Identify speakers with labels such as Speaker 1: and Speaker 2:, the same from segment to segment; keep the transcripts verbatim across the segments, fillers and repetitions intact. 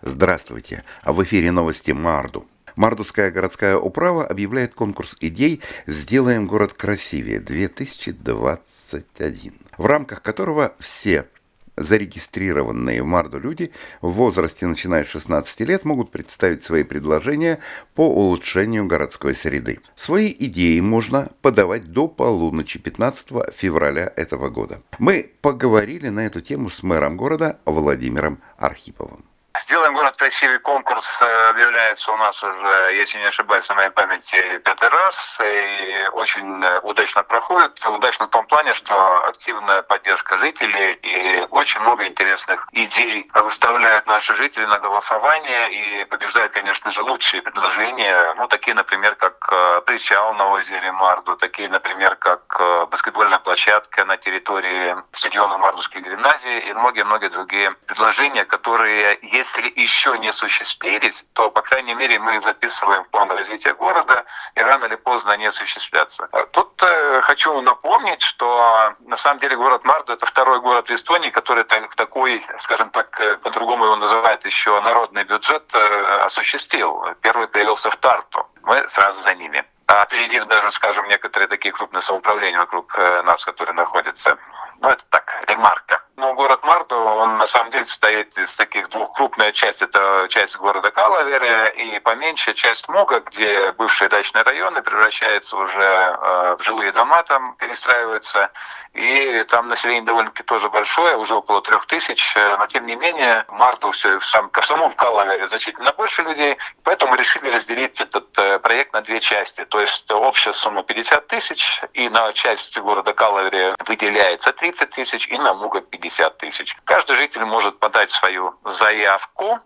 Speaker 1: Здравствуйте! А в эфире новости Марду. Мардовская городская управа объявляет конкурс идей «Сделаем город красивее-две тысячи двадцать один», в рамках которого все зарегистрированные в Марду люди в возрасте начиная с шестнадцати лет могут представить свои предложения по улучшению городской среды. Свои идеи можно подавать до полуночи пятнадцатого февраля этого года. Мы поговорили на эту тему с мэром города Владимиром Архиповым.
Speaker 2: «Сделаем город красивее» конкурс объявляется у нас уже, если не ошибаюсь, на моей памяти пятый раз, и очень удачно проходит. Удачно в том плане, что активная поддержка жителей и очень много интересных идей выставляют наши жители на голосование, и побеждают, конечно же, лучшие предложения, ну, такие, например, как причал на озере Марду, такие, например, как баскетбольная площадка на территории стадиона Мардовской гимназии и многие-многие другие предложения, которые есть. Если еще не осуществились, то, по крайней мере, мы их записываем в план развития города, и рано или поздно они осуществлятся. Тут э, хочу напомнить, что на самом деле город Марду — это второй город в Эстонии, который такой, скажем так, по-другому его называют еще, народный бюджет э, осуществил. Первый появился в Тарту. Мы сразу за ними. А опередив даже, скажем, некоторые такие крупные самоуправления вокруг нас, которые находятся. Ну, это так, ремарка. Но город Марду, он на самом деле состоит из таких двух. Крупная часть — это часть города Калавере, и поменьше часть Муга, где бывшие дачные районы превращаются уже э, в жилые дома, там перестраиваются. И там население довольно-таки тоже большое, уже около трех тысяч. Но тем не менее, Марду все в сам, в самом Калавере значительно больше людей, поэтому решили разделить этот э, проект на две части. То есть общая сумма пятьдесят тысяч, и на часть города Калавере выделяется тридцать тысяч, и на Муга пятьдесят тысяч. Каждый житель может подать свою заявку,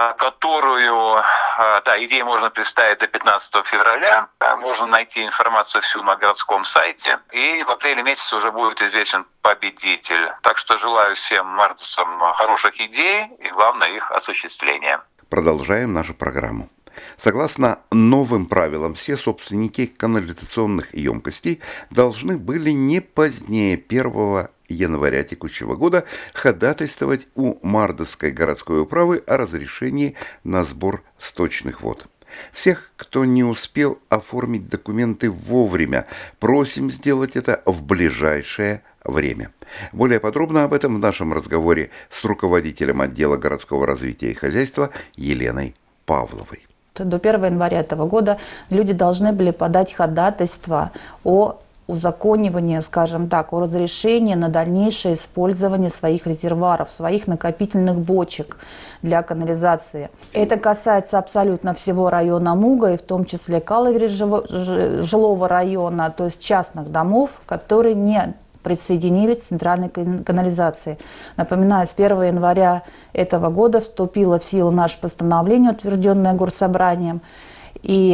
Speaker 2: которую, да, идею можно представить до пятнадцатого февраля. Можно найти информацию всю на городском сайте. И в апреле месяце уже будет известен победитель. Так что желаю всем мардовцам хороших идей и, главное, их осуществления.
Speaker 1: Продолжаем нашу программу. Согласно новым правилам, все собственники канализационных емкостей должны были не позднее первого января текущего года ходатайствовать у Мардовской городской управы о разрешении на сбор сточных вод. Всех, кто не успел оформить документы вовремя, просим сделать это в ближайшее время. Более подробно об этом в нашем разговоре с руководителем отдела городского развития и хозяйства Еленой Павловой.
Speaker 3: До первого января этого года люди должны были подать ходатайство о узаконивании, скажем так, о разрешении на дальнейшее использование своих резервуаров, своих накопительных бочек для канализации. Это касается абсолютно всего района Муга, и в том числе Калавере жилого района, то есть частных домов, которые не присоединились к центральной канализации. Напоминаю, с первого января этого года вступило в силу наше постановление, утвержденное Горсобранием, и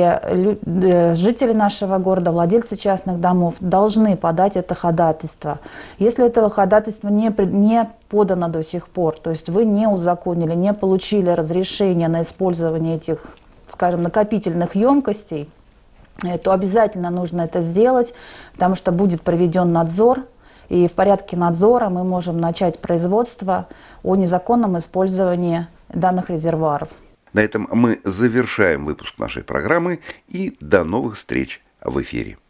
Speaker 3: жители нашего города, владельцы частных домов, должны подать это ходатайство. Если этого ходатайства не, не подано до сих пор, то есть вы не узаконили, не получили разрешение на использование этих, скажем, накопительных емкостей, то обязательно нужно это сделать, потому что будет проведен надзор, и в порядке надзора мы можем начать производство о незаконном использовании данных резервуаров.
Speaker 1: На этом мы завершаем выпуск нашей программы, и до новых встреч в эфире.